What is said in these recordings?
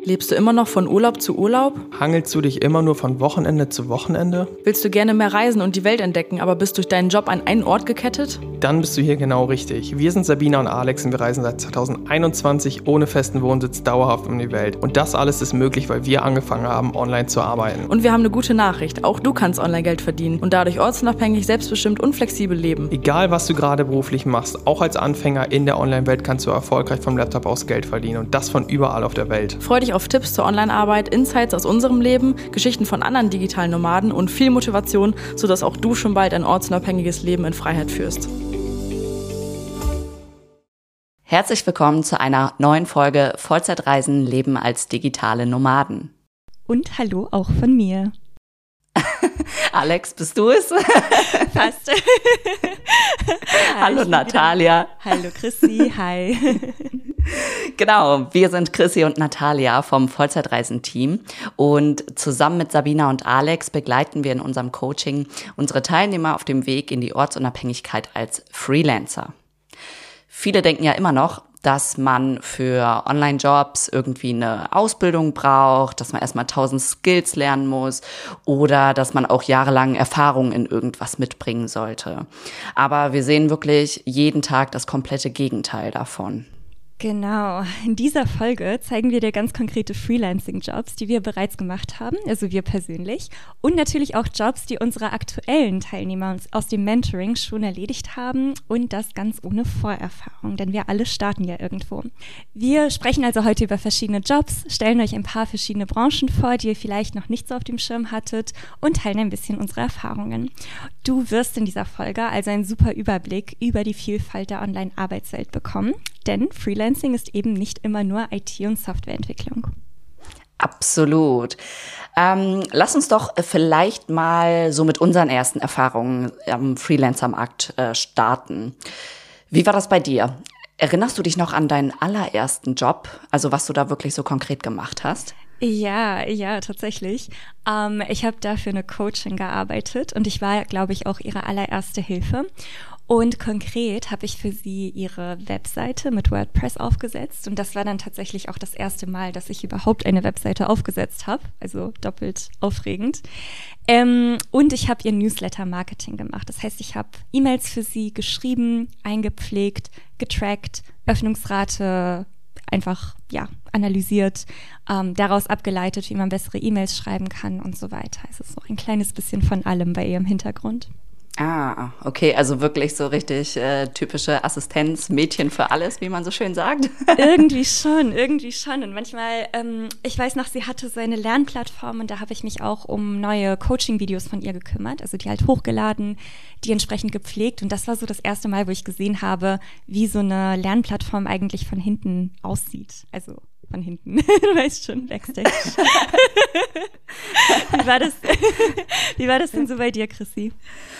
Lebst du immer noch von Urlaub zu Urlaub? Hangelst du dich immer nur von Wochenende zu Wochenende? Willst du gerne mehr reisen und die Welt entdecken, aber bist durch deinen Job an einen Ort gekettet? Dann bist du hier genau richtig. Wir sind Sabina und Alex und wir reisen seit 2021 ohne festen Wohnsitz dauerhaft um die Welt. Und das alles ist möglich, weil wir angefangen haben, online zu arbeiten. Und wir haben eine gute Nachricht. Auch du kannst online Geld verdienen und dadurch ortsunabhängig, selbstbestimmt und flexibel leben. Egal, was du gerade beruflich machst, auch als Anfänger in der Online-Welt kannst du erfolgreich vom Laptop aus Geld verdienen und das von überall auf der Welt. Freu dich auf Tipps zur Online-Arbeit, Insights aus unserem Leben, Geschichten von anderen digitalen Nomaden und viel Motivation, sodass auch du schon bald ein ortsunabhängiges Leben in Freiheit führst. Herzlich willkommen zu einer neuen Folge Vollzeitreisen leben als digitale Nomaden. Und hallo auch von mir. Alex, bist du es? Fast. Hallo Natalia. Hallo Chrissy, hi. Genau, wir sind Chrissy und Natalia vom Vollzeitreisen-Team und zusammen mit Sabina und Alex begleiten wir in unserem Coaching unsere Teilnehmer auf dem Weg in die Ortsunabhängigkeit als Freelancer. Viele denken ja immer noch, dass man für Online-Jobs irgendwie eine Ausbildung braucht, dass man erstmal 1000 Skills lernen muss oder dass man auch jahrelang Erfahrung in irgendwas mitbringen sollte. Aber wir sehen wirklich jeden Tag das komplette Gegenteil davon. Genau, in dieser Folge zeigen wir dir ganz konkrete Freelancing-Jobs, die wir bereits gemacht haben, also wir persönlich, und natürlich auch Jobs, die unsere aktuellen Teilnehmer aus dem Mentoring schon erledigt haben und das ganz ohne Vorerfahrung, denn wir alle starten ja irgendwo. Wir sprechen also heute über verschiedene Jobs, stellen euch ein paar verschiedene Branchen vor, die ihr vielleicht noch nicht so auf dem Schirm hattet und teilen ein bisschen unsere Erfahrungen. Du wirst in dieser Folge also einen super Überblick über die Vielfalt der Online-Arbeitswelt bekommen, denn Freelancing ist eben nicht immer nur IT- und Softwareentwicklung. Absolut. Lass uns doch vielleicht mal so mit unseren ersten Erfahrungen am Freelancer-Markt starten. Wie war das bei dir? Erinnerst du dich noch an deinen allerersten Job, also was du da wirklich so konkret gemacht hast? Ja, tatsächlich. Ich habe da für eine Coachin gearbeitet und ich war, glaube ich, auch ihre allererste Hilfe. Und konkret habe ich für sie ihre Webseite mit WordPress aufgesetzt und das war dann tatsächlich auch das erste Mal, dass ich überhaupt eine Webseite aufgesetzt habe, also doppelt aufregend. Und ich habe ihr Newsletter-Marketing gemacht. Das heißt, ich habe E-Mails für sie geschrieben, eingepflegt, getrackt, Öffnungsrate einfach analysiert, daraus abgeleitet, wie man bessere E-Mails schreiben kann und so weiter. Es ist so ein kleines bisschen von allem bei ihr im Hintergrund. Ah, okay, also wirklich so richtig typische Assistenz, Mädchen für alles, wie man so schön sagt. Irgendwie schon. Und manchmal, ich weiß noch, sie hatte so eine Lernplattform und da habe ich mich auch um neue Coaching-Videos von ihr gekümmert, also die halt hochgeladen, die entsprechend gepflegt und das war so das erste Mal, wo ich gesehen habe, wie so eine Lernplattform eigentlich von hinten aussieht, also von hinten, du weißt schon, Backstage. Wie war das denn so bei dir, Chrissy?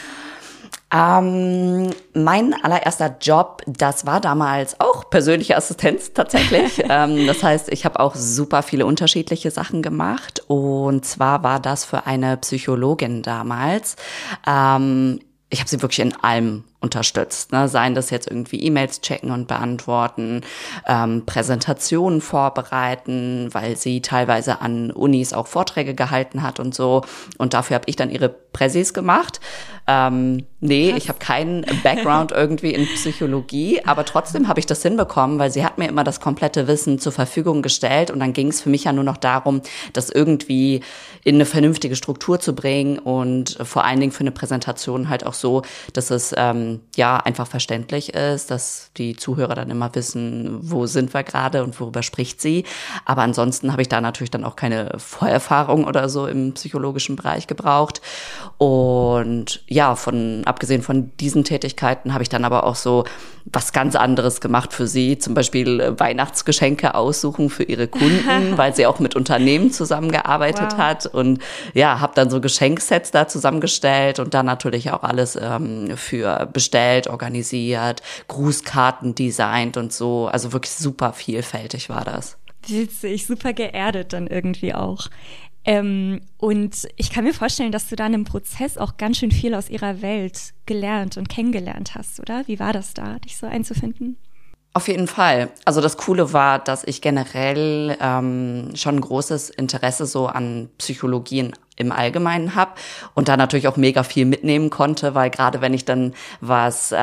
Mein allererster Job, das war damals auch persönliche Assistenz tatsächlich. Das heißt, ich habe auch super viele unterschiedliche Sachen gemacht und zwar war das für eine Psychologin damals. Ich habe sie wirklich in allem unterstützt, ne? Seien das jetzt irgendwie E-Mails checken und beantworten, Präsentationen vorbereiten, weil sie teilweise an Unis auch Vorträge gehalten hat und so. Und dafür habe ich dann ihre Präsis gemacht. Ich habe keinen Background irgendwie in Psychologie, aber trotzdem habe ich das hinbekommen, weil sie hat mir immer das komplette Wissen zur Verfügung gestellt und dann ging es für mich ja nur noch darum, das irgendwie in eine vernünftige Struktur zu bringen und vor allen Dingen für eine Präsentation halt auch so, dass es einfach verständlich ist, dass die Zuhörer dann immer wissen, wo sind wir gerade und worüber spricht sie. Aber ansonsten habe ich da natürlich dann auch keine Vorerfahrung oder so im psychologischen Bereich gebraucht. Und ja, abgesehen von diesen Tätigkeiten habe ich dann aber auch so was ganz anderes gemacht für sie, zum Beispiel Weihnachtsgeschenke aussuchen für ihre Kunden, weil sie auch mit Unternehmen zusammengearbeitet hat und ja, habe dann so Geschenksets da zusammengestellt und dann natürlich auch alles für bestellt, organisiert, Grußkarten designt und so, also wirklich super vielfältig war das. Witzig, super geerdet dann irgendwie auch. Und ich kann mir vorstellen, dass du dann im Prozess auch ganz schön viel aus ihrer Welt gelernt und kennengelernt hast, oder? Wie war das da, dich so einzufinden? Auf jeden Fall. Also das Coole war, dass ich generell schon ein großes Interesse so an Psychologien im Allgemeinen habe und da natürlich auch mega viel mitnehmen konnte, weil gerade wenn ich dann was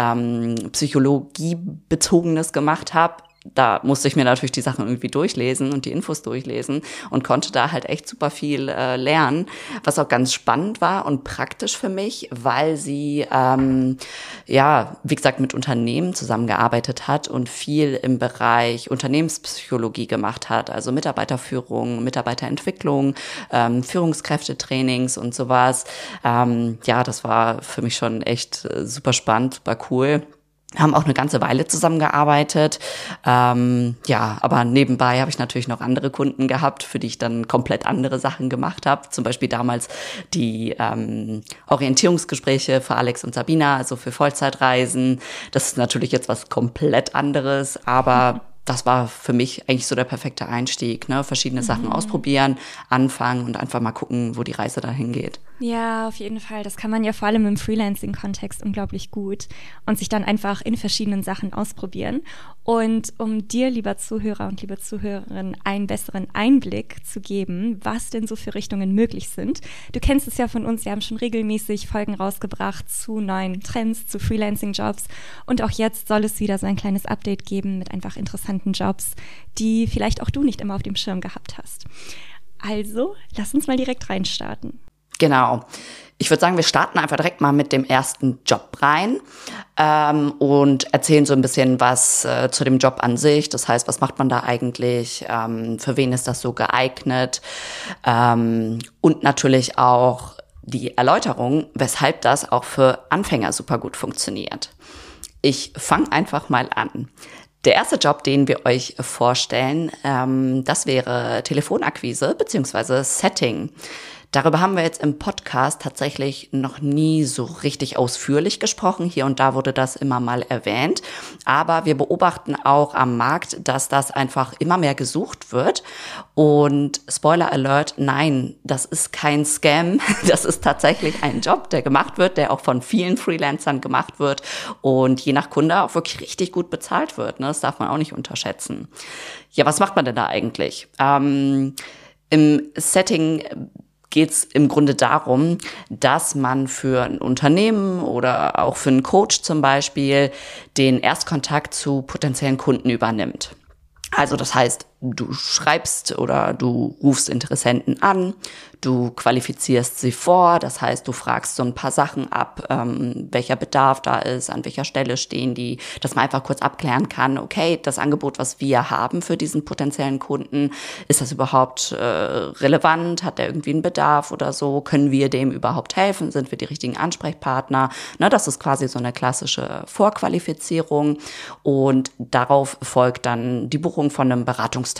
Psychologiebezogenes gemacht habe, da musste ich mir natürlich die Sachen irgendwie durchlesen und die Infos durchlesen und konnte da halt echt super viel lernen, was auch ganz spannend war und praktisch für mich, weil sie, wie gesagt, mit Unternehmen zusammengearbeitet hat und viel im Bereich Unternehmenspsychologie gemacht hat, also Mitarbeiterführung, Mitarbeiterentwicklung, Führungskräftetrainings und sowas. Das war für mich schon echt super spannend, super cool. Haben auch eine ganze Weile zusammengearbeitet. Aber nebenbei habe ich natürlich noch andere Kunden gehabt, für die ich dann komplett andere Sachen gemacht habe. Zum Beispiel damals die Orientierungsgespräche für Alex und Sabina, also für Vollzeitreisen. Das ist natürlich jetzt was komplett anderes, aber das war für mich eigentlich so der perfekte Einstieg, ne? Verschiedene Sachen ausprobieren, anfangen und einfach mal gucken, wo die Reise dahin geht. Ja, auf jeden Fall. Das kann man ja vor allem im Freelancing-Kontext unglaublich gut und sich dann einfach in verschiedenen Sachen ausprobieren. Und um dir, lieber Zuhörer und liebe Zuhörerin, einen besseren Einblick zu geben, was denn so für Richtungen möglich sind. Du kennst es ja von uns, wir haben schon regelmäßig Folgen rausgebracht zu neuen Trends, zu Freelancing-Jobs. Und auch jetzt soll es wieder so ein kleines Update geben mit einfach interessanten Jobs, die vielleicht auch du nicht immer auf dem Schirm gehabt hast. Also, lass uns mal direkt reinstarten. Genau. Ich würde sagen, wir starten einfach direkt mal mit dem ersten Job rein und erzählen so ein bisschen was zu dem Job an sich. Das heißt, was macht man da eigentlich? Für wen ist das so geeignet? Und natürlich auch die Erläuterung, weshalb das auch für Anfänger super gut funktioniert. Ich fange einfach mal an. Der erste Job, den wir euch vorstellen, das wäre Telefonakquise bzw. Setting. Darüber haben wir jetzt im Podcast tatsächlich noch nie so richtig ausführlich gesprochen. Hier und da wurde das immer mal erwähnt. Aber wir beobachten auch am Markt, dass das einfach immer mehr gesucht wird. Und Spoiler Alert, nein, das ist kein Scam. Das ist tatsächlich ein Job, der gemacht wird, der auch von vielen Freelancern gemacht wird und je nach Kunde auch wirklich richtig gut bezahlt wird. Das darf man auch nicht unterschätzen. Ja, was macht man denn da eigentlich? Im Setting geht es im Grunde darum, dass man für ein Unternehmen oder auch für einen Coach zum Beispiel den Erstkontakt zu potenziellen Kunden übernimmt. Also das heißt, du schreibst oder du rufst Interessenten an, du qualifizierst sie vor, das heißt, du fragst so ein paar Sachen ab, welcher Bedarf da ist, an welcher Stelle stehen die, dass man einfach kurz abklären kann, okay, das Angebot, was wir haben für diesen potenziellen Kunden, ist das überhaupt relevant, hat der irgendwie einen Bedarf oder so, können wir dem überhaupt helfen, sind wir die richtigen Ansprechpartner, das ist quasi so eine klassische Vorqualifizierung und darauf folgt dann die Buchung von einem Beratungstermin.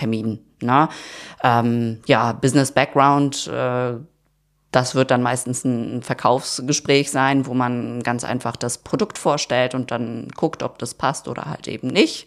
Business Background, das wird dann meistens ein Verkaufsgespräch sein, wo man ganz einfach das Produkt vorstellt und dann guckt, ob das passt oder halt eben nicht.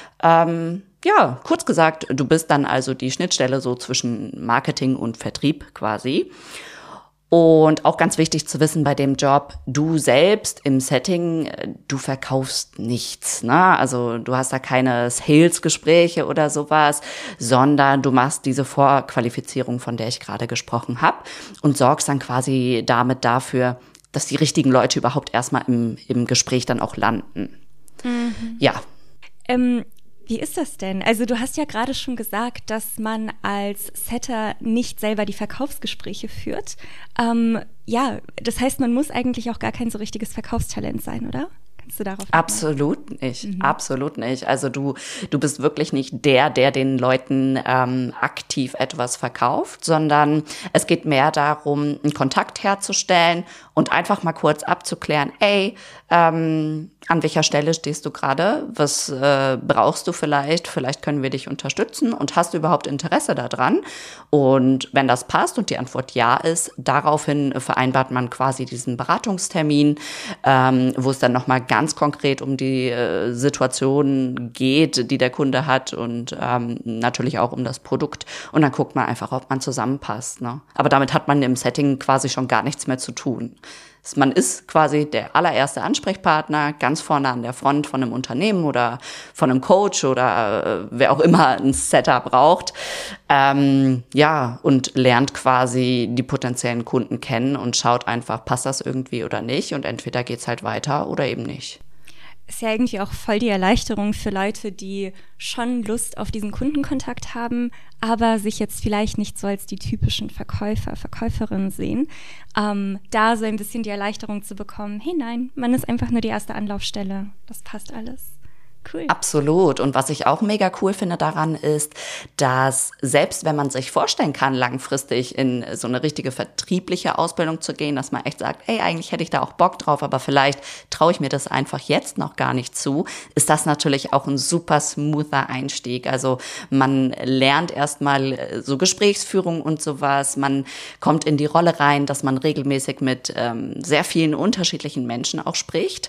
Kurz gesagt, du bist dann also die Schnittstelle so zwischen Marketing und Vertrieb quasi. Und auch ganz wichtig zu wissen bei dem Job, du selbst im Setting, du verkaufst nichts, ne? Also du hast da keine Sales-Gespräche oder sowas, sondern du machst diese Vorqualifizierung, von der ich gerade gesprochen habe und sorgst dann quasi damit dafür, dass die richtigen Leute überhaupt erstmal im Gespräch dann auch landen. Mhm. Ja. Wie ist das denn? Also du hast ja gerade schon gesagt, dass man als Setter nicht selber die Verkaufsgespräche führt. Das heißt, man muss eigentlich auch gar kein so richtiges Verkaufstalent sein, oder? Kannst du darauf Absolut nicht, absolut nicht. Also du bist wirklich nicht der den Leuten aktiv etwas verkauft, sondern es geht mehr darum, einen Kontakt herzustellen und einfach mal kurz abzuklären, an welcher Stelle stehst du gerade? Was brauchst du vielleicht? Vielleicht können wir dich unterstützen und hast du überhaupt Interesse daran? Und wenn das passt und die Antwort ja ist, daraufhin vereinbart man quasi diesen Beratungstermin, wo es dann nochmal ganz konkret um die Situation geht, die der Kunde hat und natürlich auch um das Produkt. Und dann guckt man einfach, ob man zusammenpasst, ne? Aber damit hat man im Setting quasi schon gar nichts mehr zu tun. Man ist quasi der allererste Ansprechpartner, ganz vorne an der Front von einem Unternehmen oder von einem Coach oder wer auch immer ein Setup braucht. Und lernt quasi die potenziellen Kunden kennen und schaut einfach, passt das irgendwie oder nicht? Und entweder geht's halt weiter oder eben nicht. Ist ja irgendwie auch voll die Erleichterung für Leute, die schon Lust auf diesen Kundenkontakt haben, aber sich jetzt vielleicht nicht so als die typischen Verkäufer, Verkäuferinnen sehen. Da so ein bisschen die Erleichterung zu bekommen, hey nein, man ist einfach nur die erste Anlaufstelle. Das passt alles. Cool. Absolut. Und was ich auch mega cool finde daran ist, dass selbst wenn man sich vorstellen kann, langfristig in so eine richtige vertriebliche Ausbildung zu gehen, dass man echt sagt, ey, eigentlich hätte ich da auch Bock drauf, aber vielleicht traue ich mir das einfach jetzt noch gar nicht zu, ist das natürlich auch ein super smoother Einstieg. Also man lernt erstmal so Gesprächsführung und sowas, man kommt in die Rolle rein, dass man regelmäßig mit sehr vielen unterschiedlichen Menschen auch spricht.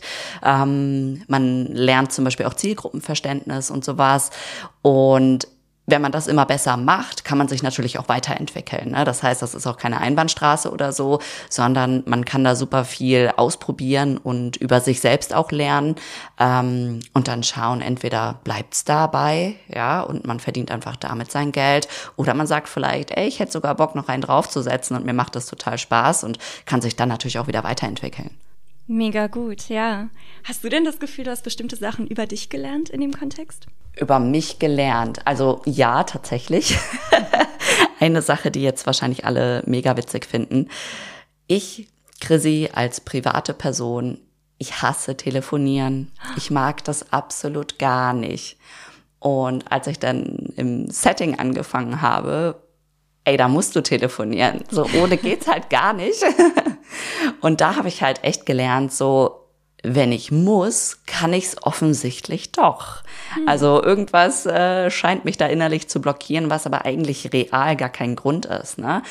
Man lernt zum Beispiel auch Zielgruppenverständnis und sowas. Und wenn man das immer besser macht, kann man sich natürlich auch weiterentwickeln. Ne? Das heißt, das ist auch keine Einbahnstraße oder so, sondern man kann da super viel ausprobieren und über sich selbst auch lernen und dann schauen, entweder bleibt's dabei, ja, und man verdient einfach damit sein Geld, oder man sagt vielleicht, ey, ich hätte sogar Bock, noch einen draufzusetzen und mir macht das total Spaß und kann sich dann natürlich auch wieder weiterentwickeln. Mega gut, ja. Hast du denn das Gefühl, du hast bestimmte Sachen über dich gelernt in dem Kontext? Über mich gelernt? Also ja, tatsächlich. Eine Sache, die jetzt wahrscheinlich alle mega witzig finden. Ich, Chrissy, als private Person, ich hasse telefonieren. Ich mag das absolut gar nicht. Und als ich dann im Setting angefangen habe, da musst du telefonieren. So ohne geht's halt gar nicht. Und da habe ich halt echt gelernt, so, wenn ich muss, kann ich's offensichtlich doch. Also irgendwas scheint mich da innerlich zu blockieren, was aber eigentlich real gar kein Grund ist, ne?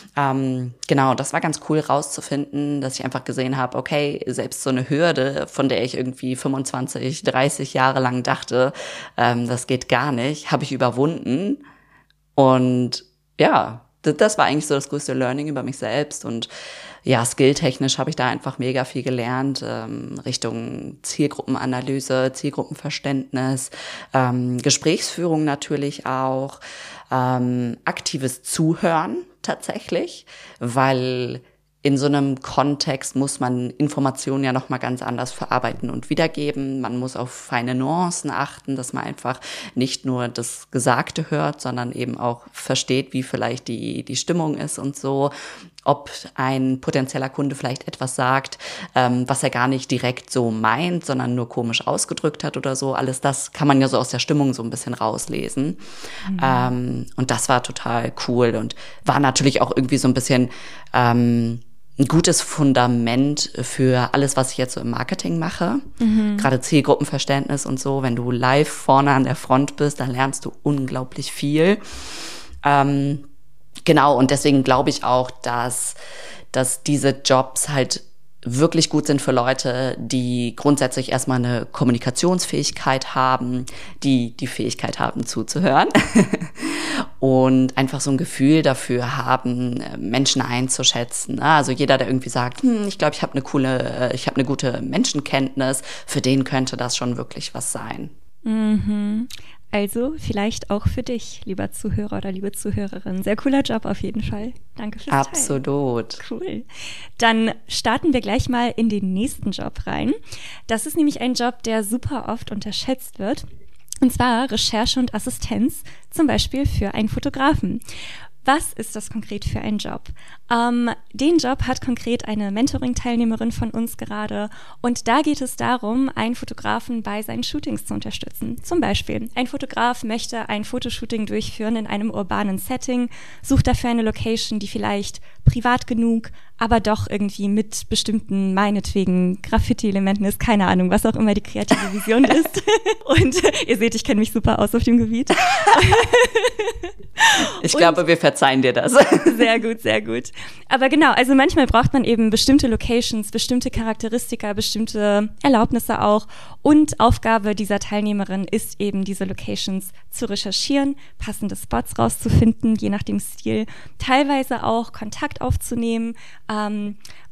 Genau, das war ganz cool rauszufinden, dass ich einfach gesehen habe, okay, selbst so eine Hürde, von der ich irgendwie 25, 30 Jahre lang dachte, das geht gar nicht, habe ich überwunden. Und ja, das war eigentlich so das größte Learning über mich selbst. Und ja, skilltechnisch habe ich da einfach mega viel gelernt, Richtung Zielgruppenanalyse, Zielgruppenverständnis, Gesprächsführung natürlich auch, aktives Zuhören tatsächlich, weil in so einem Kontext muss man Informationen ja nochmal ganz anders verarbeiten und wiedergeben. Man muss auf feine Nuancen achten, dass man einfach nicht nur das Gesagte hört, sondern eben auch versteht, wie vielleicht die Stimmung ist und so. Ob ein potenzieller Kunde vielleicht etwas sagt, was er gar nicht direkt so meint, sondern nur komisch ausgedrückt hat oder so. Alles das kann man ja so aus der Stimmung so ein bisschen rauslesen. Und das war total cool und war natürlich auch irgendwie so ein bisschen ein gutes Fundament für alles, was ich jetzt so im Marketing mache. Gerade Zielgruppenverständnis und so. Wenn du live vorne an der Front bist, dann lernst du unglaublich viel. Genau, und deswegen glaube ich auch, dass diese Jobs halt wirklich gut sind für Leute, die grundsätzlich erstmal eine Kommunikationsfähigkeit haben, die Fähigkeit haben zuzuhören und einfach so ein Gefühl dafür haben, Menschen einzuschätzen. Also jeder, der irgendwie sagt, ich glaube, ich habe eine gute Menschenkenntnis, für den könnte das schon wirklich was sein. Also vielleicht auch für dich, lieber Zuhörer oder liebe Zuhörerin. Sehr cooler Job auf jeden Fall. Danke fürs Teilen. Absolut. Cool. Dann starten wir gleich mal in den nächsten Job rein. Das ist nämlich ein Job, der super oft unterschätzt wird. Und zwar Recherche und Assistenz, zum Beispiel für einen Fotografen. Was ist das konkret für ein Job? Den Job hat konkret eine Mentoring-Teilnehmerin von uns gerade und da geht es darum, einen Fotografen bei seinen Shootings zu unterstützen. Zum Beispiel, ein Fotograf möchte ein Fotoshooting durchführen in einem urbanen Setting, sucht dafür eine Location, die vielleicht privat genug, aber doch irgendwie mit bestimmten, meinetwegen, Graffiti-Elementen ist, keine Ahnung, was auch immer die kreative Vision ist. Und ihr seht, ich kenne mich super aus auf dem Gebiet. Ich glaube, wir verzeihen dir das. Sehr gut, sehr gut. Aber genau, also manchmal braucht man eben bestimmte Locations, bestimmte Charakteristika, bestimmte Erlaubnisse auch. Und Aufgabe dieser Teilnehmerin ist eben, diese Locations zu recherchieren, passende Spots rauszufinden, je nach dem Stil, teilweise auch Kontakt aufzunehmen,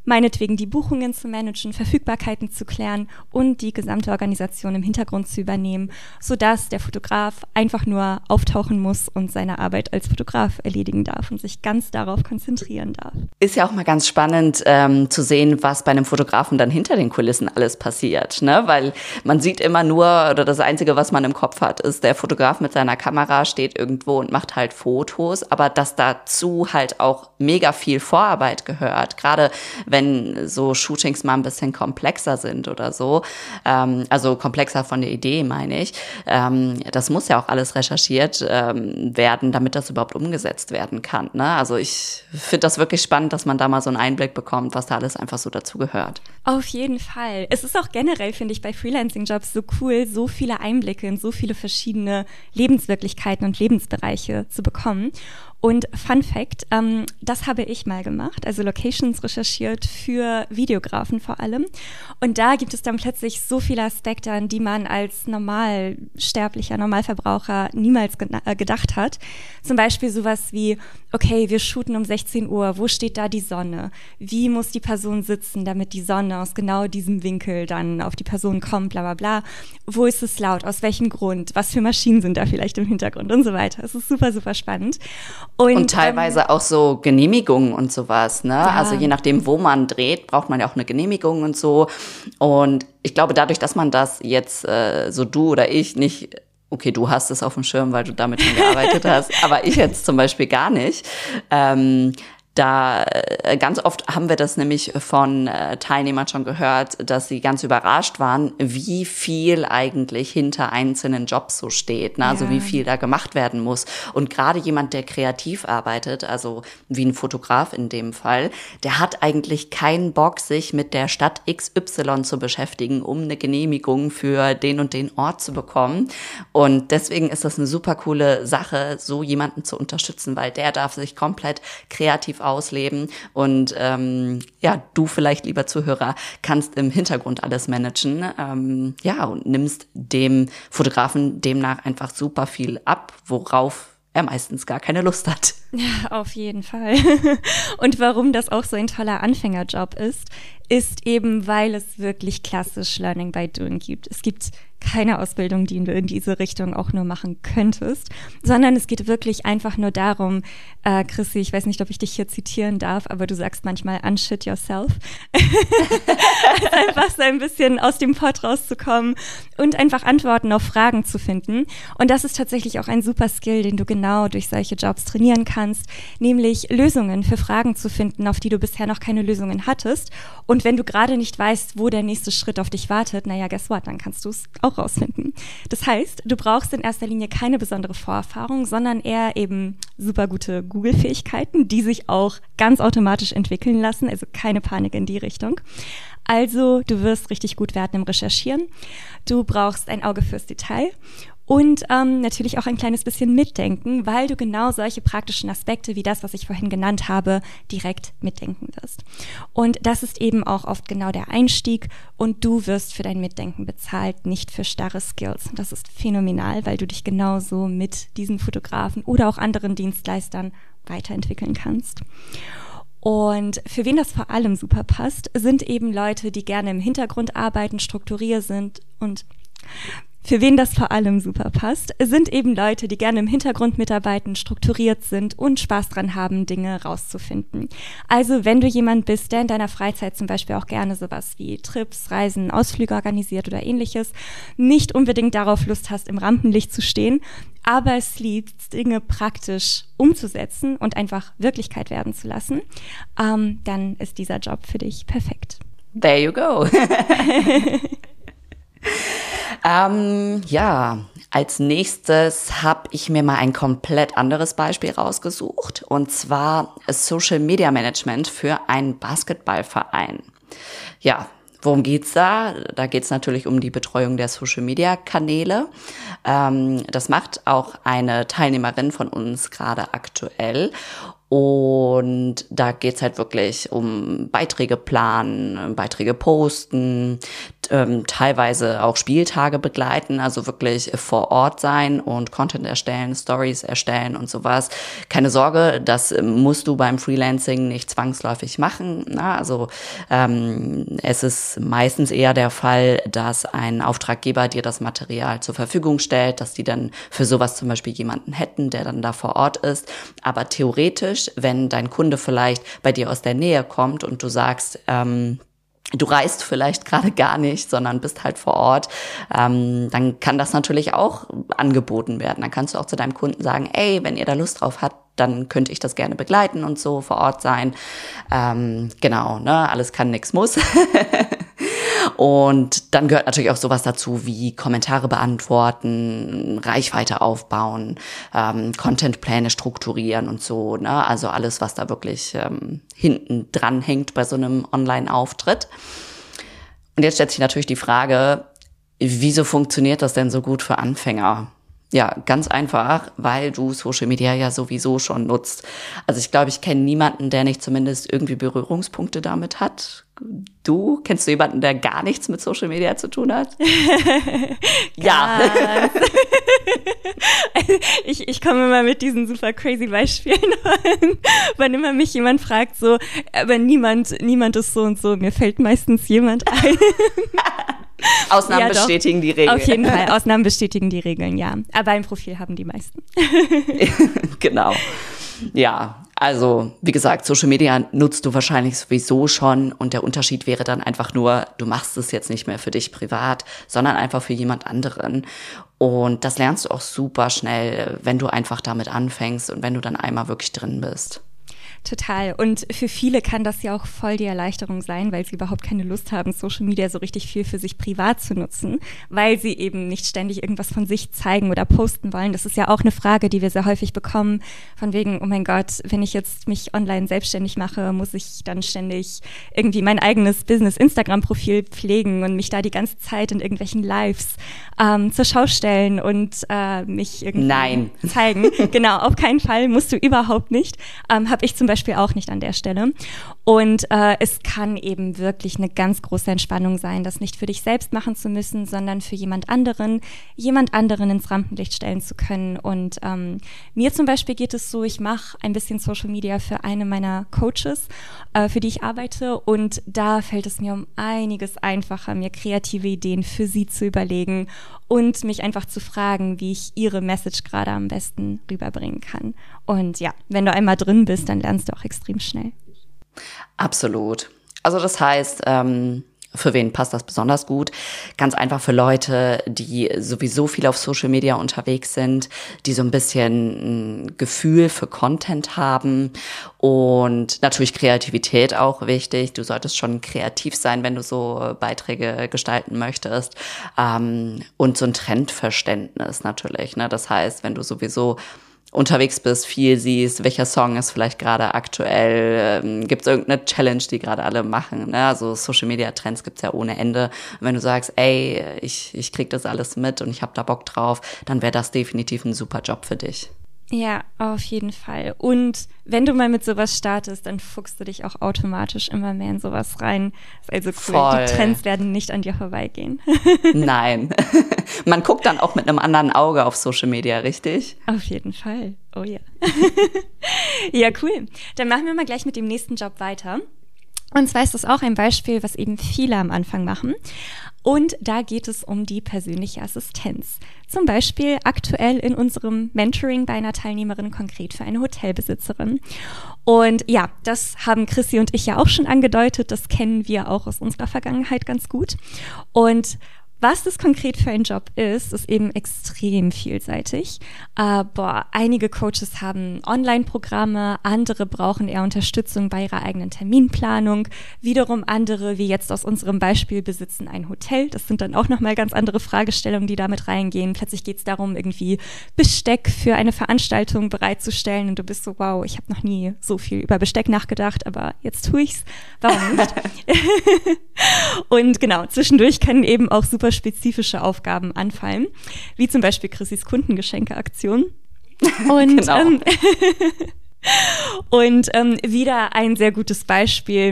meinetwegen die Buchungen zu managen, Verfügbarkeiten zu klären und die gesamte Organisation im Hintergrund zu übernehmen, sodass der Fotograf einfach nur auftauchen muss und seine Arbeit als Fotograf erledigen darf und sich ganz darauf konzentrieren darf. Ist ja auch mal ganz spannend zu sehen, was bei einem Fotografen dann hinter den Kulissen alles passiert, ne? Weil man sieht immer nur, oder das Einzige, was man im Kopf hat, ist, der Fotograf mit seiner Kamera steht irgendwo und macht halt Fotos, aber dass dazu halt auch mega viel Vorarbeit gehört, gerade wenn so Shootings mal ein bisschen komplexer sind oder so, also komplexer von der Idee, meine ich, das muss ja auch alles recherchiert werden, damit das überhaupt umgesetzt werden kann, ne? Also ich finde das wirklich spannend, dass man da mal so einen Einblick bekommt, was da alles einfach so dazu gehört. Auf jeden Fall. Es ist auch generell, finde ich, bei Freelancing-Jobs so cool, so viele Einblicke in so viele verschiedene Lebenswirklichkeiten und Lebensbereiche zu bekommen. Und Fun Fact, das habe ich mal gemacht, also Locations recherchiert für Videografen vor allem. Und da gibt es dann plötzlich so viele Aspekte, an die man als normalsterblicher Normalverbraucher niemals gedacht hat. Zum Beispiel sowas wie, okay, wir shooten um 16 Uhr, wo steht da die Sonne? Wie muss die Person sitzen, damit die Sonne aus genau diesem Winkel dann auf die Person kommt, bla bla bla. Wo ist es laut, aus welchem Grund, was für Maschinen sind da vielleicht im Hintergrund und so weiter. Es ist super, super spannend. Und teilweise auch so Genehmigungen und sowas, ne? Ja. Also je nachdem, wo man dreht, braucht man ja auch eine Genehmigung und so. Und ich glaube, dadurch, dass man das jetzt, so du oder ich nicht, okay, du hast es auf dem Schirm, weil du damit schon gearbeitet hast, aber ich jetzt zum Beispiel gar nicht, da ganz oft haben wir das nämlich von Teilnehmern schon gehört, dass sie ganz überrascht waren, wie viel eigentlich hinter einzelnen Jobs so steht, ne? Also wie viel da gemacht werden muss. Und gerade jemand, der kreativ arbeitet, also wie ein Fotograf in dem Fall, der hat eigentlich keinen Bock, sich mit der Stadt XY zu beschäftigen, um eine Genehmigung für den und den Ort zu bekommen. Und deswegen ist das eine super coole Sache, so jemanden zu unterstützen, weil der darf sich komplett kreativ ausleben und du vielleicht, lieber Zuhörer, kannst im Hintergrund alles managen, und nimmst dem Fotografen demnach einfach super viel ab, worauf er meistens gar keine Lust hat. Ja, auf jeden Fall. Und warum das auch so ein toller Anfängerjob ist eben, weil es wirklich klassisch Learning by Doing gibt. Es gibt keine Ausbildung, die du in diese Richtung auch nur machen könntest, sondern es geht wirklich einfach nur darum, Chrissy, ich weiß nicht, ob ich dich hier zitieren darf, aber du sagst manchmal unshit yourself. Einfach so ein bisschen aus dem Pott rauszukommen und einfach Antworten auf Fragen zu finden. Und das ist tatsächlich auch ein super Skill, den du genau durch solche Jobs trainieren kannst, nämlich Lösungen für Fragen zu finden, auf die du bisher noch keine Lösungen hattest. Und wenn du gerade nicht weißt, wo der nächste Schritt auf dich wartet, naja, guess what, dann kannst du es auch rausfinden. Das heißt, du brauchst in erster Linie keine besondere Vorerfahrung, sondern eher eben super gute Google-Fähigkeiten, die sich auch ganz automatisch entwickeln lassen, also keine Panik in die Richtung. Also, du wirst richtig gut werden im Recherchieren. Du brauchst ein Auge fürs Detail. Und natürlich auch ein kleines bisschen mitdenken, weil du genau solche praktischen Aspekte wie das, was ich vorhin genannt habe, direkt mitdenken wirst. Und das ist eben auch oft genau der Einstieg und du wirst für dein Mitdenken bezahlt, nicht für starre Skills. Und das ist phänomenal, weil du dich genauso mit diesen Fotografen oder auch anderen Dienstleistern weiterentwickeln kannst. Und für wen das vor allem super passt, sind eben Leute, die gerne im Hintergrund arbeiten, strukturiert sind und für wen das vor allem super passt, sind eben Leute, die gerne im Hintergrund mitarbeiten, strukturiert sind und Spaß dran haben, Dinge rauszufinden. Also wenn du jemand bist, der in deiner Freizeit zum Beispiel auch gerne sowas wie Trips, Reisen, Ausflüge organisiert oder ähnliches, nicht unbedingt darauf Lust hast, im Rampenlicht zu stehen, aber es liebst, Dinge praktisch umzusetzen und einfach Wirklichkeit werden zu lassen, dann ist dieser Job für dich perfekt. There you go. Als nächstes habe ich mir mal ein komplett anderes Beispiel rausgesucht, und zwar Social Media Management für einen Basketballverein. Ja, worum geht's da? Da geht's natürlich um die Betreuung der Social Media Kanäle. Das macht auch eine Teilnehmerin von uns gerade aktuell. Und da geht's halt wirklich um Beiträge planen, Beiträge posten, teilweise auch Spieltage begleiten, also wirklich vor Ort sein und Content erstellen, Stories erstellen und sowas. Keine Sorge, das musst du beim Freelancing nicht zwangsläufig machen. Also es ist meistens eher der Fall, dass ein Auftraggeber dir das Material zur Verfügung stellt, dass die dann für sowas zum Beispiel jemanden hätten, der dann da vor Ort ist. Aber theoretisch, wenn dein Kunde vielleicht bei dir aus der Nähe kommt und du sagst, du reist vielleicht gerade gar nicht, sondern bist halt vor Ort, dann kann das natürlich auch angeboten werden. Dann kannst du auch zu deinem Kunden sagen, ey, wenn ihr da Lust drauf habt, dann könnte ich das gerne begleiten und so vor Ort sein. Genau, ne, alles kann, nix muss. Und dann gehört natürlich auch sowas dazu wie Kommentare beantworten, Reichweite aufbauen, Contentpläne strukturieren und so, ne? Also alles, was da wirklich hinten dran hängt bei so einem Online-Auftritt. Und jetzt stellt sich natürlich die Frage, wieso funktioniert das denn so gut für Anfänger? Ja, ganz einfach, weil du Social Media ja sowieso schon nutzt. Also ich glaube, ich kenne niemanden, der nicht zumindest irgendwie Berührungspunkte damit hat. Kennst du jemanden, der gar nichts mit Social Media zu tun hat? Ja. Ich komme immer mit diesen super crazy Beispielen an. Wenn immer mich jemand fragt, so, aber niemand ist so und so, mir fällt meistens jemand ein. Ausnahmen bestätigen die Regeln. Auf jeden Fall, Ausnahmen bestätigen die Regeln, ja. Aber ein Profil haben die meisten. Genau. Ja, also wie gesagt, Social Media nutzt du wahrscheinlich sowieso schon und der Unterschied wäre dann einfach nur, du machst es jetzt nicht mehr für dich privat, sondern einfach für jemand anderen. Und das lernst du auch super schnell, wenn du einfach damit anfängst und wenn du dann einmal wirklich drin bist. Total. Und für viele kann das ja auch voll die Erleichterung sein, weil sie überhaupt keine Lust haben, Social Media so richtig viel für sich privat zu nutzen, weil sie eben nicht ständig irgendwas von sich zeigen oder posten wollen. Das ist ja auch eine Frage, die wir sehr häufig bekommen, von wegen, oh mein Gott, wenn ich jetzt mich online selbstständig mache, muss ich dann ständig irgendwie mein eigenes Business-Instagram-Profil pflegen und mich da die ganze Zeit in irgendwelchen Lives zur Schau stellen und mich irgendwie zeigen. Genau, auf keinen Fall, musst du überhaupt nicht. Habe ich zum Beispiel auch nicht an der Stelle. Und es kann eben wirklich eine ganz große Entspannung sein, das nicht für dich selbst machen zu müssen, sondern für jemand anderen ins Rampenlicht stellen zu können. Und mir zum Beispiel geht es so, ich mache ein bisschen Social Media für eine meiner Coaches, für die ich arbeite. Und da fällt es mir um einiges einfacher, mir kreative Ideen für sie zu überlegen und mich einfach zu fragen, wie ich ihre Message gerade am besten rüberbringen kann. Und ja, wenn du einmal drin bist, dann lernst du auch extrem schnell. Absolut. Also das heißt, für wen passt das besonders gut? Ganz einfach für Leute, die sowieso viel auf Social Media unterwegs sind, die so ein bisschen ein Gefühl für Content haben und natürlich Kreativität auch wichtig. Du solltest schon kreativ sein, wenn du so Beiträge gestalten möchtest, und so ein Trendverständnis natürlich, ne? Das heißt, wenn du sowieso unterwegs bist, viel siehst, welcher Song ist vielleicht gerade aktuell, gibt es irgendeine Challenge, die gerade alle machen, ne? Also Social-Media-Trends gibt's ja ohne Ende. Und wenn du sagst, ey, ich krieg das alles mit und ich habe da Bock drauf, dann wäre das definitiv ein super Job für dich. Ja, auf jeden Fall. Und wenn du mal mit sowas startest, dann fuchst du dich auch automatisch immer mehr in sowas rein. Ist also cool. Voll. Die Trends werden nicht an dir vorbeigehen. Nein. Man guckt dann auch mit einem anderen Auge auf Social Media, richtig? Auf jeden Fall. Oh ja. Ja, cool. Dann machen wir mal gleich mit dem nächsten Job weiter. Und zwar ist das auch ein Beispiel, was eben viele am Anfang machen. Und da geht es um die persönliche Assistenz. Zum Beispiel aktuell in unserem Mentoring bei einer Teilnehmerin konkret für eine Hotelbesitzerin. Und ja, das haben Chrissy und ich ja auch schon angedeutet. Das kennen wir auch aus unserer Vergangenheit ganz gut. Und was das konkret für ein Job ist eben extrem vielseitig. Einige Coaches haben Online-Programme, andere brauchen eher Unterstützung bei ihrer eigenen Terminplanung. Wiederum andere, wie jetzt aus unserem Beispiel, besitzen ein Hotel. Das sind dann auch nochmal ganz andere Fragestellungen, die damit reingehen. Plötzlich geht es darum, irgendwie Besteck für eine Veranstaltung bereitzustellen und du bist so, wow, ich habe noch nie so viel über Besteck nachgedacht, aber jetzt tue ich's. Warum nicht? Und genau, zwischendurch können eben auch super spezifische Aufgaben anfallen, wie zum Beispiel Chrissys Kundengeschenke-Aktion. Und genau. Und wieder ein sehr gutes Beispiel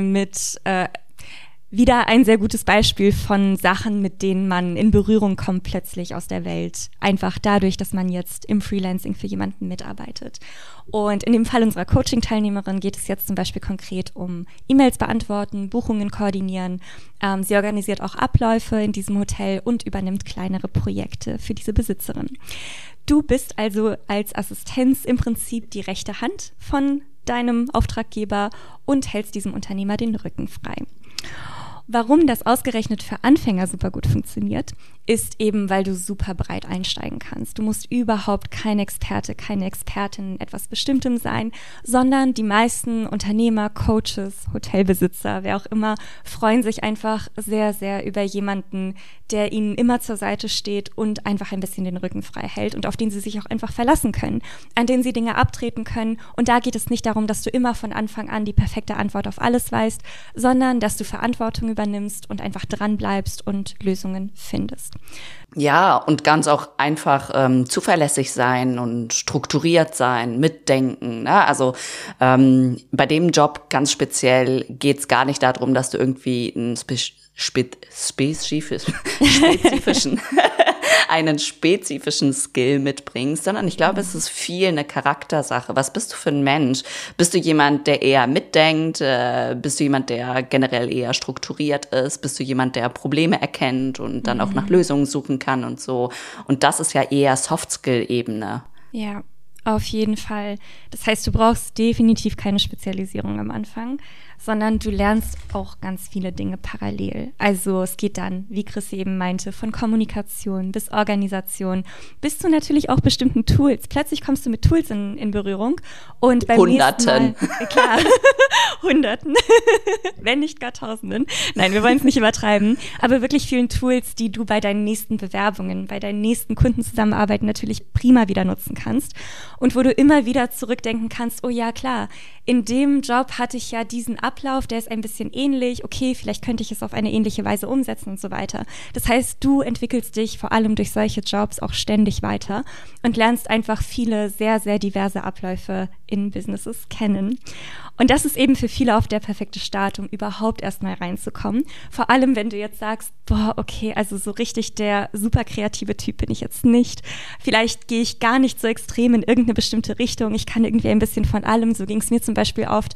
von Sachen, mit denen man in Berührung kommt plötzlich aus der Welt. Einfach dadurch, dass man jetzt im Freelancing für jemanden mitarbeitet. Und in dem Fall unserer Coaching-Teilnehmerin geht es jetzt zum Beispiel konkret um E-Mails beantworten, Buchungen koordinieren. Sie organisiert auch Abläufe in diesem Hotel und übernimmt kleinere Projekte für diese Besitzerin. Du bist also als Assistenz im Prinzip die rechte Hand von deinem Auftraggeber und hältst diesem Unternehmer den Rücken frei. Warum das ausgerechnet für Anfänger super gut funktioniert, ist eben, weil du super breit einsteigen kannst. Du musst überhaupt kein Experte, keine Expertin in etwas Bestimmtem sein, sondern die meisten Unternehmer, Coaches, Hotelbesitzer, wer auch immer, freuen sich einfach sehr, sehr über jemanden, der ihnen immer zur Seite steht und einfach ein bisschen den Rücken frei hält und auf den sie sich auch einfach verlassen können, an den sie Dinge abtreten können. Und da geht es nicht darum, dass du immer von Anfang an die perfekte Antwort auf alles weißt, sondern dass du Verantwortung übernimmst und einfach dran bleibst und Lösungen findest. Ja, und ganz auch einfach zuverlässig sein und strukturiert sein, mitdenken. Ne? Also bei dem Job ganz speziell geht's gar nicht darum, dass du irgendwie einen spezifischen Skill mitbringst, sondern ich glaube, es ist viel eine Charaktersache. Was bist du für ein Mensch? Bist du jemand, der eher mitdenkt? Bist du jemand, der generell eher strukturiert ist? Bist du jemand, der Probleme erkennt und dann auch nach Lösungen suchen kann und so? Und das ist ja eher Soft-Skill-Ebene. Ja, auf jeden Fall. Das heißt, du brauchst definitiv keine Spezialisierung am Anfang, sondern du lernst auch ganz viele Dinge parallel. Also es geht dann, wie Chris eben meinte, von Kommunikation bis Organisation, bis zu natürlich auch bestimmten Tools. Plötzlich kommst du mit Tools in Berührung und beim Hunderten. nächsten Mal, klar, Hunderten, wenn nicht gar Tausenden. Nein, wir wollen es nicht übertreiben, aber wirklich vielen Tools, die du bei deinen nächsten Bewerbungen, bei deinen nächsten Kundenzusammenarbeiten natürlich prima wieder nutzen kannst und wo du immer wieder zurückdenken kannst, oh ja, klar, in dem Job hatte ich ja diesen Ablauf, der ist ein bisschen ähnlich, okay, vielleicht könnte ich es auf eine ähnliche Weise umsetzen und so weiter. Das heißt, du entwickelst dich vor allem durch solche Jobs auch ständig weiter und lernst einfach viele sehr, sehr diverse Abläufe in Businesses kennen. Und das ist eben für viele oft der perfekte Start, um überhaupt erst mal reinzukommen. Vor allem, wenn du jetzt sagst, boah, okay, also so richtig der super kreative Typ bin ich jetzt nicht. Vielleicht gehe ich gar nicht so extrem in irgendeine bestimmte Richtung. Ich kann irgendwie ein bisschen von allem. So ging es mir zum Beispiel oft.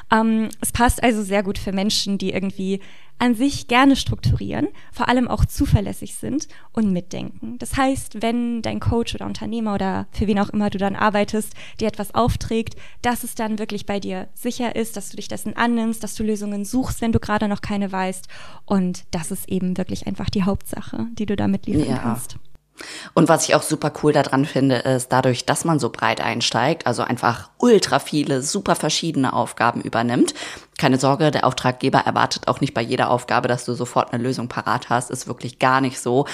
Es passt also sehr gut für Menschen, die irgendwie an sich gerne strukturieren, vor allem auch zuverlässig sind und mitdenken. Das heißt, wenn dein Coach oder Unternehmer oder für wen auch immer du dann arbeitest, dir etwas aufträgt, dass es dann wirklich bei dir sicher ist, dass du dich dessen annimmst, dass du Lösungen suchst, wenn du gerade noch keine weißt. Und das ist eben wirklich einfach die Hauptsache, die du damit liefern kannst. Und was ich auch super cool daran finde, ist dadurch, dass man so breit einsteigt, also einfach ultra viele, super verschiedene Aufgaben übernimmt. Keine Sorge, der Auftraggeber erwartet auch nicht bei jeder Aufgabe, dass du sofort eine Lösung parat hast. Ist wirklich gar nicht so.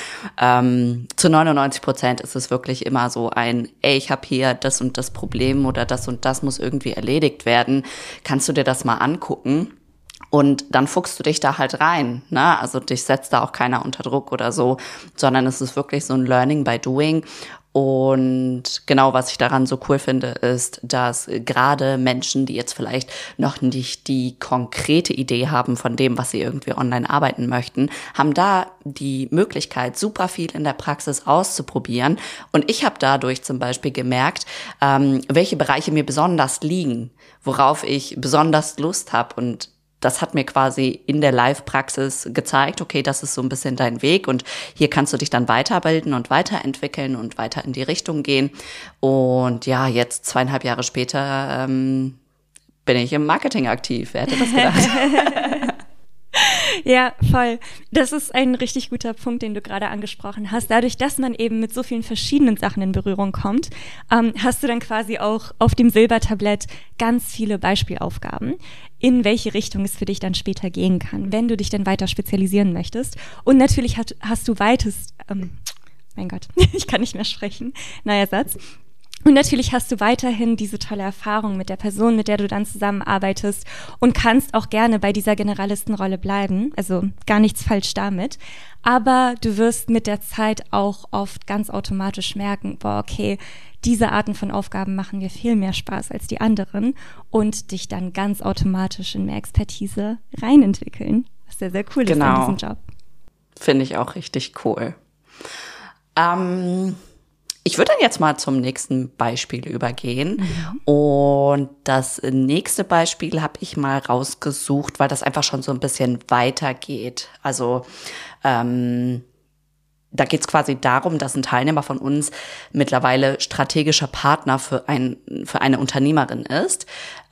Zu 99% ist es wirklich immer so ich habe hier das und das Problem oder das und das muss irgendwie erledigt werden. Kannst du dir das mal angucken? Und dann fuchst du dich da halt rein, ne? Also dich setzt da auch keiner unter Druck oder so, sondern es ist wirklich so ein Learning by Doing. Und genau, was ich daran so cool finde, ist, dass gerade Menschen, die jetzt vielleicht noch nicht die konkrete Idee haben von dem, was sie irgendwie online arbeiten möchten, haben da die Möglichkeit, super viel in der Praxis auszuprobieren. Und ich habe dadurch zum Beispiel gemerkt, welche Bereiche mir besonders liegen, worauf ich besonders Lust habe. Und das hat mir quasi in der Live-Praxis gezeigt, okay, das ist so ein bisschen dein Weg und hier kannst du dich dann weiterbilden und weiterentwickeln und weiter in die Richtung gehen. Und ja, jetzt 2,5 Jahre später bin ich im Marketing aktiv. Wer hätte das gedacht? Ja, voll. Das ist ein richtig guter Punkt, den du gerade angesprochen hast. Dadurch, dass man eben mit so vielen verschiedenen Sachen in Berührung kommt, hast du dann quasi auch auf dem Silbertablett ganz viele Beispielaufgaben, in welche Richtung es für dich dann später gehen kann, wenn du dich dann weiter spezialisieren möchtest. Und natürlich hast du mein Gott, ich kann nicht mehr sprechen, neuer Satz. Und natürlich hast du weiterhin diese tolle Erfahrung mit der Person, mit der du dann zusammenarbeitest und kannst auch gerne bei dieser Generalistenrolle bleiben. Also gar nichts falsch damit. Aber du wirst mit der Zeit auch oft ganz automatisch merken, boah, okay, diese Arten von Aufgaben machen mir viel mehr Spaß als die anderen und dich dann ganz automatisch in mehr Expertise reinentwickeln, was sehr, sehr cool ist an diesem Job. Finde ich auch richtig cool. Ich würde dann jetzt mal zum nächsten Beispiel übergehen. Und das nächste Beispiel habe ich mal rausgesucht, weil das einfach schon so ein bisschen weitergeht. Also da geht es quasi darum, dass ein Teilnehmer von uns mittlerweile strategischer Partner für eine Unternehmerin ist.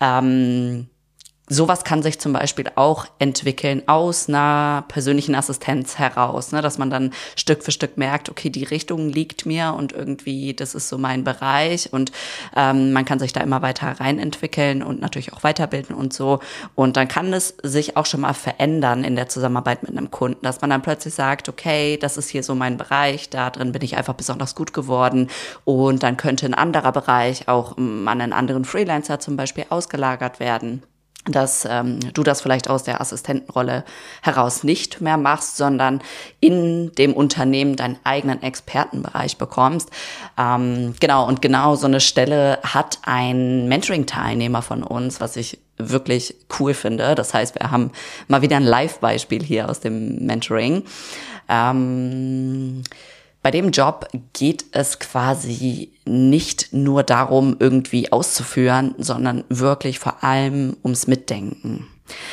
Sowas kann sich zum Beispiel auch entwickeln aus einer persönlichen Assistenz heraus, ne, dass man dann Stück für Stück merkt, okay, die Richtung liegt mir und irgendwie, das ist so mein Bereich und man kann sich da immer weiter reinentwickeln und natürlich auch weiterbilden und so. Und dann kann es sich auch schon mal verändern in der Zusammenarbeit mit einem Kunden, dass man dann plötzlich sagt, okay, das ist hier so mein Bereich, da drin bin ich einfach besonders gut geworden und dann könnte ein anderer Bereich auch an einen anderen Freelancer zum Beispiel ausgelagert werden. Dass du das vielleicht aus der Assistentenrolle heraus nicht mehr machst, sondern in dem Unternehmen deinen eigenen Expertenbereich bekommst. Genau so eine Stelle hat ein Mentoring-Teilnehmer von uns, was ich wirklich cool finde. Das heißt, wir haben mal wieder ein Live-Beispiel hier aus dem Mentoring. Bei dem Job geht es quasi nicht nur darum, irgendwie auszuführen, sondern wirklich vor allem ums Mitdenken.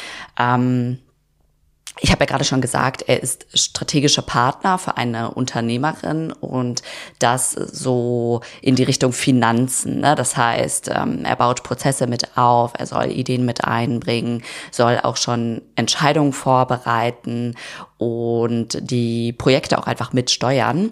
Ich habe ja gerade schon gesagt, er ist strategischer Partner für eine Unternehmerin und das so in die Richtung Finanzen, ne? Das heißt, er baut Prozesse mit auf, er soll Ideen mit einbringen, soll auch schon Entscheidungen vorbereiten und die Projekte auch einfach mitsteuern.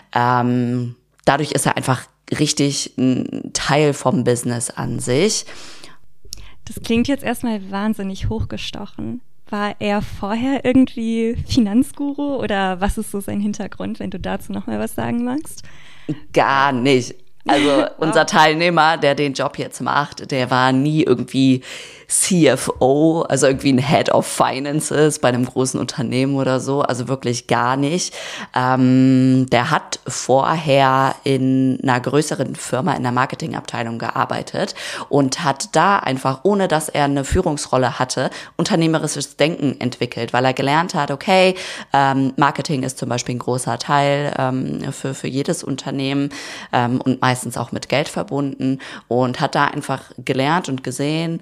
Dadurch ist er einfach richtig ein Teil vom Business an sich. Das klingt jetzt erstmal wahnsinnig hochgestochen. War er vorher irgendwie Finanzguru oder was ist so sein Hintergrund, wenn du dazu noch mal was sagen magst? Gar nicht. Also unser Teilnehmer, der den Job jetzt macht, der war nie irgendwie CFO, also irgendwie ein Head of Finances bei einem großen Unternehmen oder so, also wirklich gar nicht. Der hat vorher in einer größeren Firma in der Marketingabteilung gearbeitet und hat da einfach, ohne dass er eine Führungsrolle hatte, unternehmerisches Denken entwickelt, weil er gelernt hat, okay, Marketing ist zum Beispiel ein großer Teil für jedes Unternehmen und meistens auch mit Geld verbunden und hat da einfach gelernt und gesehen,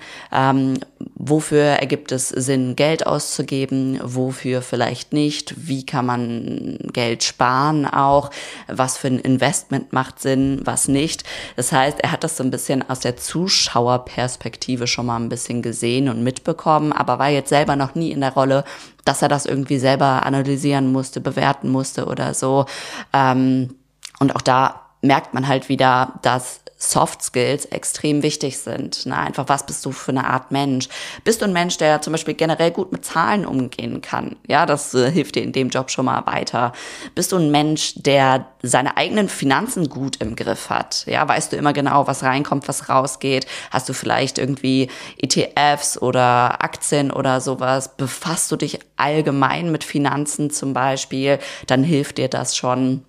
wofür ergibt es Sinn, Geld auszugeben, wofür vielleicht nicht, wie kann man Geld sparen auch, was für ein Investment macht Sinn, was nicht. Das heißt, er hat das so ein bisschen aus der Zuschauerperspektive schon mal ein bisschen gesehen und mitbekommen, aber war jetzt selber noch nie in der Rolle, dass er das irgendwie selber analysieren musste, bewerten musste oder so. Und auch da merkt man halt wieder, dass Soft Skills extrem wichtig sind. Na, einfach, was bist du für eine Art Mensch? Bist du ein Mensch, der zum Beispiel generell gut mit Zahlen umgehen kann? Ja, das hilft dir in dem Job schon mal weiter. Bist du ein Mensch, der seine eigenen Finanzen gut im Griff hat? Ja, weißt du immer genau, was reinkommt, was rausgeht? Hast du vielleicht irgendwie ETFs oder Aktien oder sowas? Befasst du dich allgemein mit Finanzen zum Beispiel? Dann hilft dir das schon.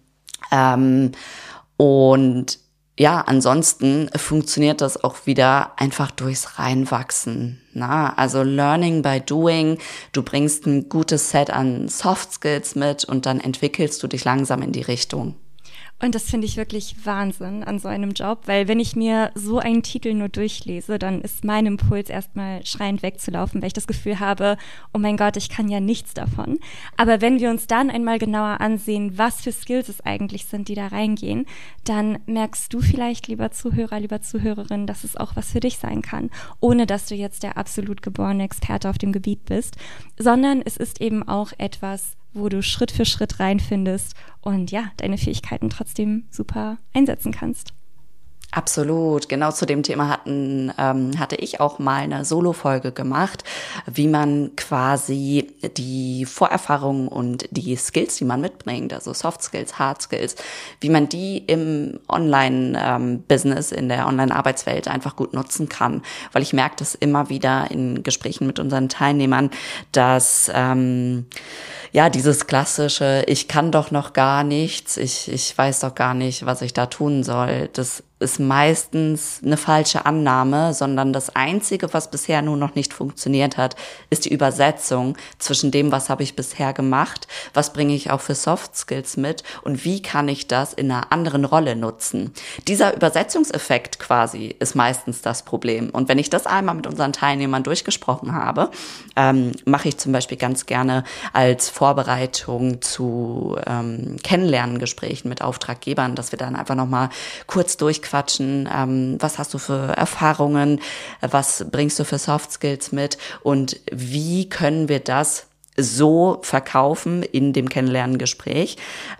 Und ja, ansonsten funktioniert das auch wieder einfach durchs Reinwachsen. Na, also Learning by Doing. Du bringst ein gutes Set an Soft Skills mit und dann entwickelst du dich langsam in die Richtung. Und das finde ich wirklich Wahnsinn an so einem Job, weil wenn ich mir so einen Titel nur durchlese, dann ist mein Impuls erstmal schreiend wegzulaufen, weil ich das Gefühl habe, oh mein Gott, ich kann ja nichts davon. Aber wenn wir uns dann einmal genauer ansehen, was für Skills es eigentlich sind, die da reingehen, dann merkst du vielleicht, lieber Zuhörer, lieber Zuhörerin, dass es auch was für dich sein kann, ohne dass du jetzt der absolut geborene Experte auf dem Gebiet bist, sondern es ist eben auch etwas, wo du Schritt für Schritt reinfindest und ja, deine Fähigkeiten trotzdem super einsetzen kannst. Absolut, genau zu dem Thema hatte ich auch mal eine Solo-Folge gemacht, wie man quasi die Vorerfahrungen und die Skills, die man mitbringt, also Soft Skills, Hard Skills, wie man die im Online-Business, in der Online-Arbeitswelt einfach gut nutzen kann, weil ich merke das immer wieder in Gesprächen mit unseren Teilnehmern, dass ja, dieses klassische, ich kann doch noch gar nichts, ich weiß doch gar nicht, was ich da tun soll, das ist meistens eine falsche Annahme, sondern das Einzige, was bisher nur noch nicht funktioniert hat, ist die Übersetzung zwischen dem, was habe ich bisher gemacht, was bringe ich auch für Soft Skills mit und wie kann ich das in einer anderen Rolle nutzen. Dieser Übersetzungseffekt quasi ist meistens das Problem. Und wenn ich das einmal mit unseren Teilnehmern durchgesprochen habe, mache ich zum Beispiel ganz gerne als Vorbereitung zu Kennenlerngesprächen mit Auftraggebern, dass wir dann einfach nochmal kurz durchquatschen, was hast du für Erfahrungen, was bringst du für Soft Skills mit und wie können wir das so verkaufen in dem Kennenlerngespräch,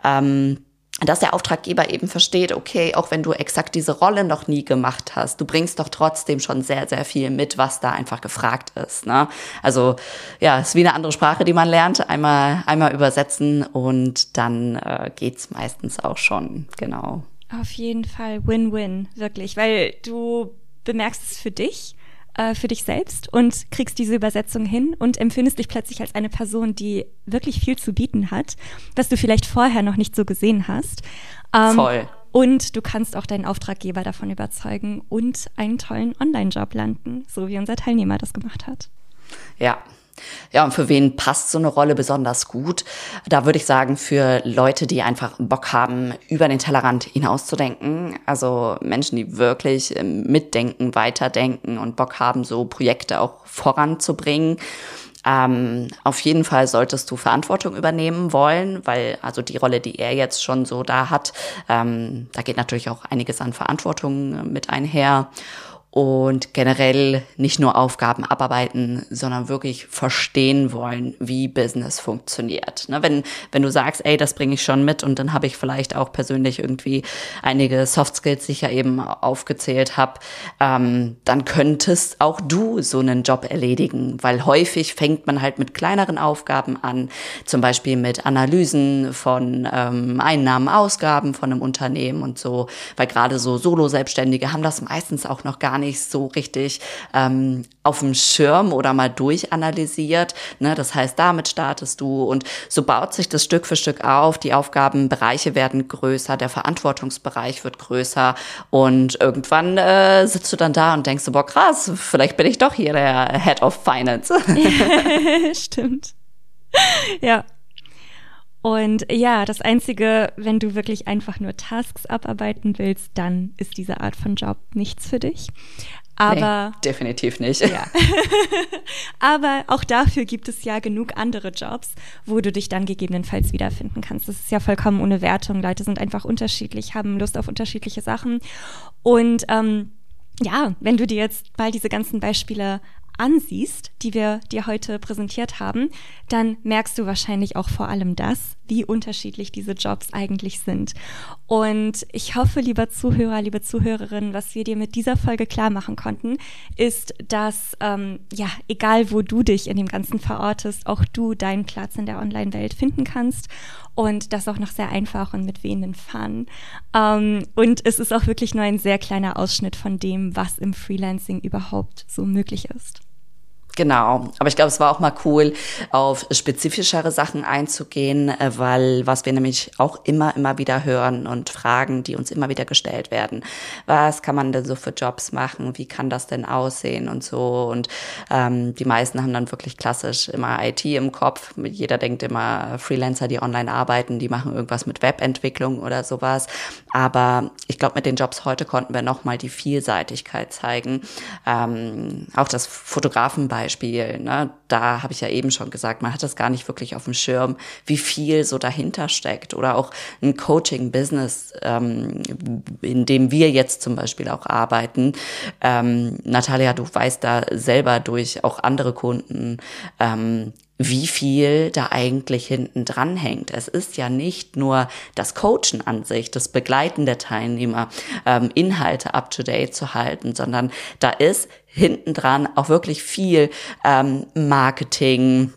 dass der Auftraggeber eben versteht, okay, auch wenn du exakt diese Rolle noch nie gemacht hast, du bringst doch trotzdem schon sehr, sehr viel mit, was da einfach gefragt ist, ne? Also, ja, es ist wie eine andere Sprache, die man lernt, einmal übersetzen und dann geht's meistens auch schon, genau. Auf jeden Fall Win-Win, wirklich, weil du bemerkst es für dich selbst und kriegst diese Übersetzung hin und empfindest dich plötzlich als eine Person, die wirklich viel zu bieten hat, was du vielleicht vorher noch nicht so gesehen hast. Voll. Und du kannst auch deinen Auftraggeber davon überzeugen und einen tollen Online-Job landen, so wie unser Teilnehmer das gemacht hat. Ja. Ja, und für wen passt so eine Rolle besonders gut? Da würde ich sagen, für Leute, die einfach Bock haben, über den Tellerrand hinauszudenken. Also Menschen, die wirklich mitdenken, weiterdenken und Bock haben, so Projekte auch voranzubringen. Auf jeden Fall solltest du Verantwortung übernehmen wollen, weil also die Rolle, die er jetzt schon so da hat, da geht natürlich auch einiges an Verantwortung mit einher. Und generell nicht nur Aufgaben abarbeiten, sondern wirklich verstehen wollen, wie Business funktioniert. Ne, wenn du sagst, ey, das bringe ich schon mit und dann habe ich vielleicht auch persönlich irgendwie einige Soft Skills, die ich ja eben aufgezählt habe, dann könntest auch du so einen Job erledigen, weil häufig fängt man halt mit kleineren Aufgaben an, zum Beispiel mit Analysen von Einnahmen, Ausgaben von einem Unternehmen und so, weil gerade so Solo-Selbstständige haben das meistens auch noch gar nicht so richtig auf dem Schirm oder mal durchanalysiert. Ne? Das heißt, damit startest du und so baut sich das Stück für Stück auf. Die Aufgabenbereiche werden größer, der Verantwortungsbereich wird größer und irgendwann sitzt du dann da und denkst so, boah, krass, vielleicht bin ich doch hier der Head of Finance. Stimmt. Ja. Und ja, das Einzige, wenn du wirklich einfach nur Tasks abarbeiten willst, dann ist diese Art von Job nichts für dich. Aber nee, definitiv nicht. Ja. Aber auch dafür gibt es ja genug andere Jobs, wo du dich dann gegebenenfalls wiederfinden kannst. Das ist ja vollkommen ohne Wertung. Leute sind einfach unterschiedlich, haben Lust auf unterschiedliche Sachen. Und ja, wenn du dir jetzt mal diese ganzen Beispiele ansiehst, die wir dir heute präsentiert haben, dann merkst du wahrscheinlich auch vor allem das, wie unterschiedlich diese Jobs eigentlich sind. Und ich hoffe, lieber Zuhörer, liebe Zuhörerin, was wir dir mit dieser Folge klar machen konnten, ist, dass, ja, egal wo du dich in dem Ganzen verortest, auch du deinen Platz in der Online-Welt finden kannst und das auch noch sehr einfach und mit wehenden Fun. Und es ist auch wirklich nur ein sehr kleiner Ausschnitt von dem, was im Freelancing überhaupt so möglich ist. Genau, aber ich glaube, es war auch mal cool, auf spezifischere Sachen einzugehen, weil was wir nämlich auch immer wieder hören und Fragen, die uns immer wieder gestellt werden. Was kann man denn so für Jobs machen? Wie kann das denn aussehen und so? Und die meisten haben dann wirklich klassisch immer IT im Kopf. Jeder denkt immer, Freelancer, die online arbeiten, die machen irgendwas mit Webentwicklung oder sowas. Aber ich glaube, mit den Jobs heute konnten wir nochmal die Vielseitigkeit zeigen. Auch das Fotografenbeispiel, ne? Da habe ich ja eben schon gesagt, man hat das gar nicht wirklich auf dem Schirm, wie viel so dahinter steckt. Oder auch ein Coaching-Business, in dem wir jetzt zum Beispiel auch arbeiten. Natalia, du weißt da selber durch auch andere Kunden, wie viel da eigentlich hinten dran hängt. Es ist ja nicht nur das Coachen an sich, das Begleiten der Teilnehmer, Inhalte up-to-date zu halten, sondern da ist hinten dran auch wirklich viel Marketing,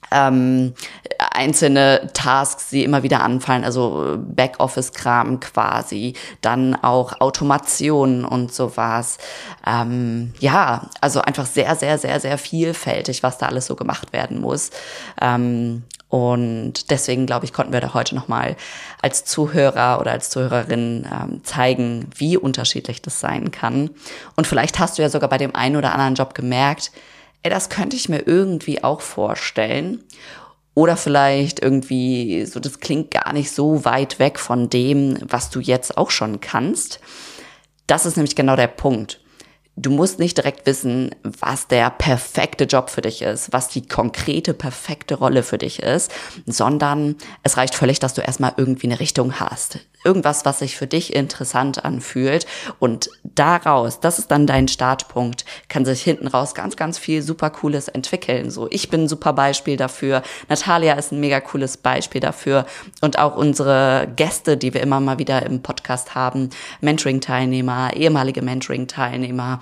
einzelne Tasks, die immer wieder anfallen, also Backoffice-Kram quasi, dann auch Automation und sowas. Ja, also einfach sehr, sehr, sehr, sehr vielfältig, was da alles so gemacht werden muss. Und deswegen, glaube ich, konnten wir da heute nochmal als Zuhörer oder als Zuhörerin zeigen, wie unterschiedlich das sein kann. Und vielleicht hast du ja sogar bei dem einen oder anderen Job gemerkt, das könnte ich mir irgendwie auch vorstellen. Oder vielleicht irgendwie so, das klingt gar nicht so weit weg von dem, was du jetzt auch schon kannst. Das ist nämlich genau der Punkt. Du musst nicht direkt wissen, was der perfekte Job für dich ist, was die konkrete, perfekte Rolle für dich ist, sondern es reicht völlig, dass du erstmal irgendwie eine Richtung hast. Irgendwas, was sich für dich interessant anfühlt. Und daraus, das ist dann dein Startpunkt, kann sich hinten raus ganz, ganz viel super Cooles entwickeln. So, ich bin ein super Beispiel dafür. Natalia ist ein mega cooles Beispiel dafür. Und auch unsere Gäste, die wir immer mal wieder im Podcast haben, Mentoring-Teilnehmer, ehemalige Mentoring-Teilnehmer.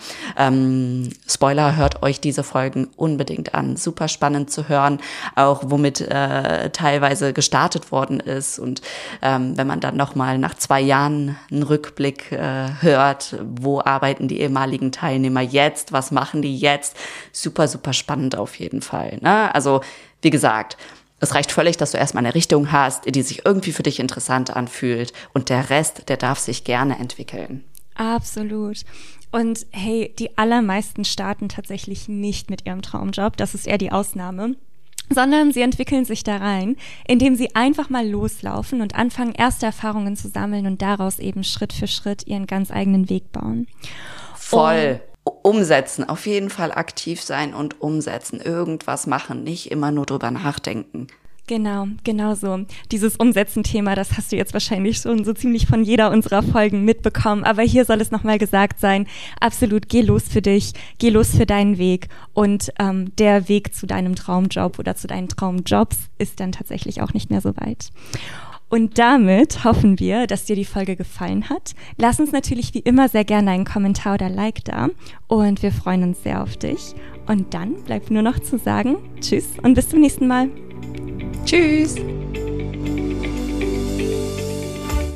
Spoiler, hört euch diese Folgen unbedingt an. Super spannend zu hören, auch womit teilweise gestartet worden ist. Und wenn man dann nochmal nach 2 Jahren einen Rückblick hört, wo arbeiten die ehemaligen Teilnehmer jetzt, was machen die jetzt, super, super spannend auf jeden Fall. Ne? Also wie gesagt, es reicht völlig, dass du erstmal eine Richtung hast, die sich irgendwie für dich interessant anfühlt und der Rest, der darf sich gerne entwickeln. Absolut. Und hey, die allermeisten starten tatsächlich nicht mit ihrem Traumjob, das ist eher die Ausnahme, sondern sie entwickeln sich da rein, indem sie einfach mal loslaufen und anfangen, erste Erfahrungen zu sammeln und daraus eben Schritt für Schritt ihren ganz eigenen Weg bauen. Voll. Umsetzen, auf jeden Fall aktiv sein und umsetzen, irgendwas machen, nicht immer nur drüber nachdenken. Genau so. Dieses Umsetzen-Thema, das hast du jetzt wahrscheinlich schon so ziemlich von jeder unserer Folgen mitbekommen. Aber hier soll es nochmal gesagt sein, absolut, geh los für dich, geh los für deinen Weg. Und der Weg zu deinem Traumjob oder zu deinen Traumjobs ist dann tatsächlich auch nicht mehr so weit. Und damit hoffen wir, dass dir die Folge gefallen hat. Lass uns natürlich wie immer sehr gerne einen Kommentar oder Like da. Und wir freuen uns sehr auf dich. Und dann bleibt nur noch zu sagen, tschüss und bis zum nächsten Mal. Tschüss!